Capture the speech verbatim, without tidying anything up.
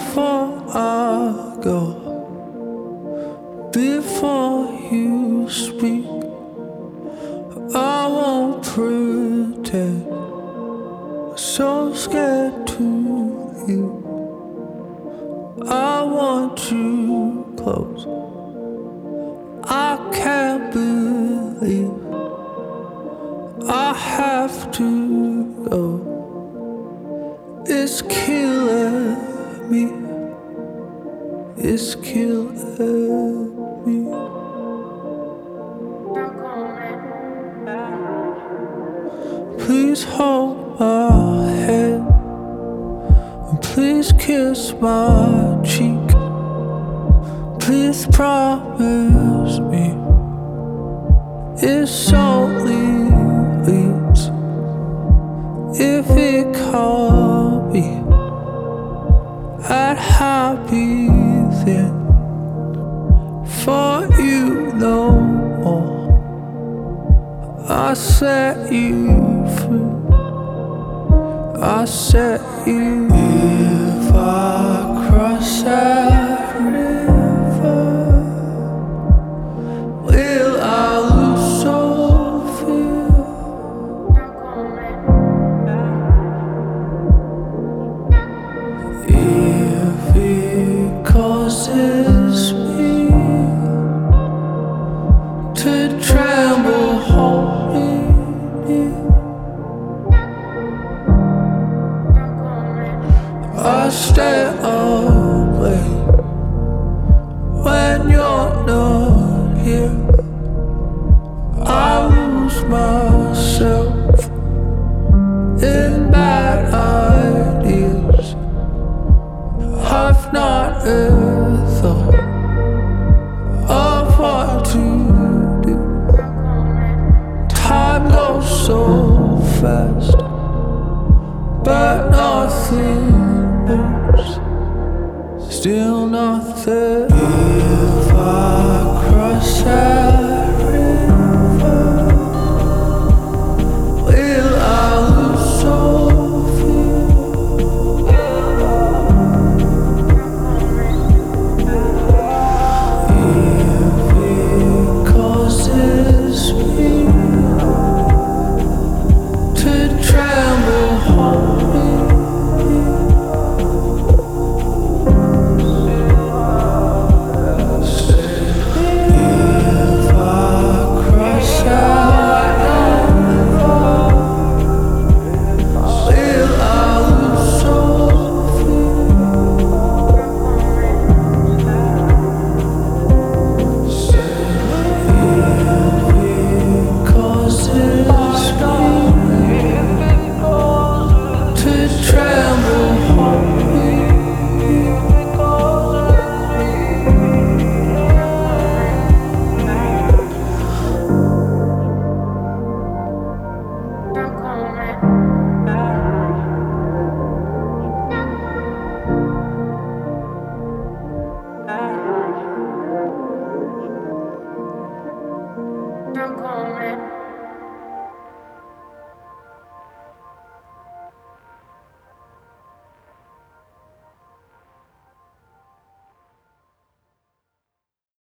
before I go, before you speak, I won't pretend. I'm so scared to leave. I want you close. I can't believe I have to go. It's killing me. It's killing me. Please hold my hand and please kiss my cheek. Please promise me it's only leaves if it can't be. I'd happy then for you no more. I set you free. I set you. If I cross that river, will I lose all fear? If it causes me to tremble, hold me near. I stay up late when you're not here. I lose myself in bad ideas. I've not ever thought of what to do. Time goes so fast, but nothing moves. Still nothing.